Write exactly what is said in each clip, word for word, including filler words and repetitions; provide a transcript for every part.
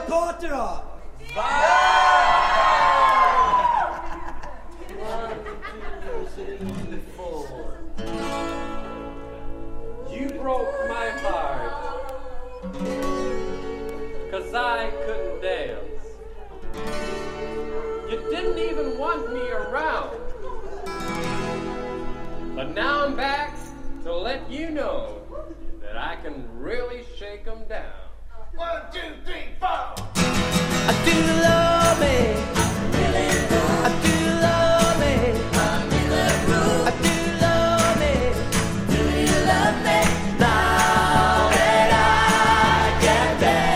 Porter! You broke my heart, 'cause I couldn't dance. You didn't even want me around. But now I'm back to let you know that I can really shake 'em down. One, two, three, four. I do love me. I do love me. I do love me. Do you love me? Now that I can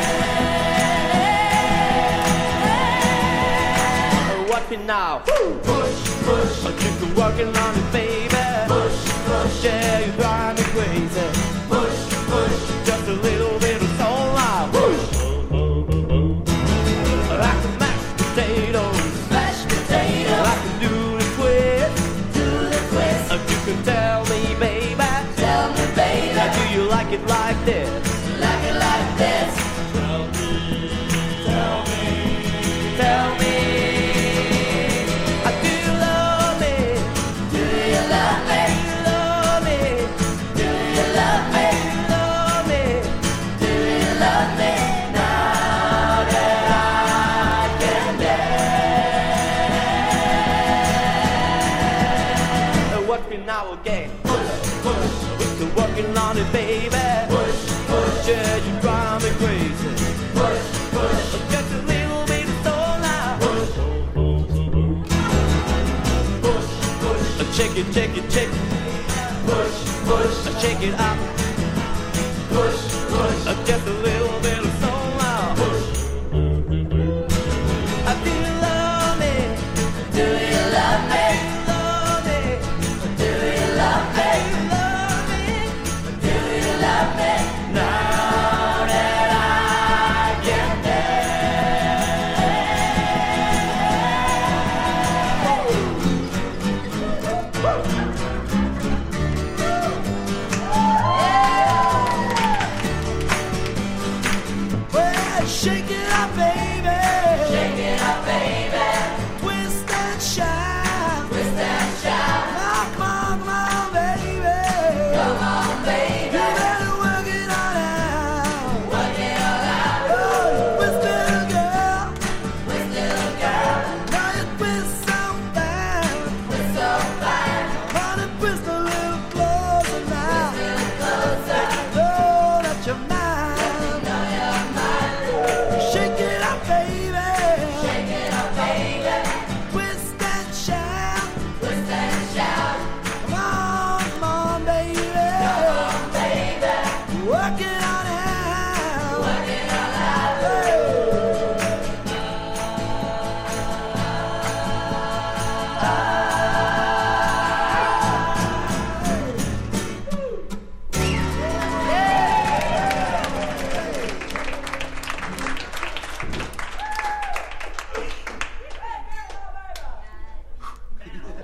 dance. What me now? Push, push. You've been working on it, baby. Push, push. Yeah, you drive me crazy. Push, push. Just a little bit of soul now. Push. Like the mashed potatoes. Mashed potatoes. I can do the twist. Do the twist. You can tell me, baby. Tell me, baby. Now, do you like it like this? Like it like this. Tell me. Tell me. Tell me. I do love me. Do you love me? Do you love me? Do you love me? Do you love me? Do you love me? Now that I can dance. Watch me now again. Push, push. We're working on it, baby. Push, push. Yeah, you drive me crazy. Push, push. Just a little bit of soul now. Push, push, push. Check it, check it, check it. Push, push. Check it out. Push, push. Just a little bit of soul now. Push. Do you love me? Do you love me? Do you love me? Do you love me? Now that I can Well, shake it up, baby. Shake it up, baby. Twist and shout. Twist and shout. Come on, come on, baby. Come on, baby. You better work it on out. Work it all out. Oh, twist little girl. Twist, little girl. Now you twist so fast. Twist so fine. Honey, twist a little closer now. Twist, little closer. Know that you're mine. Know you're mine. Shake it up, baby.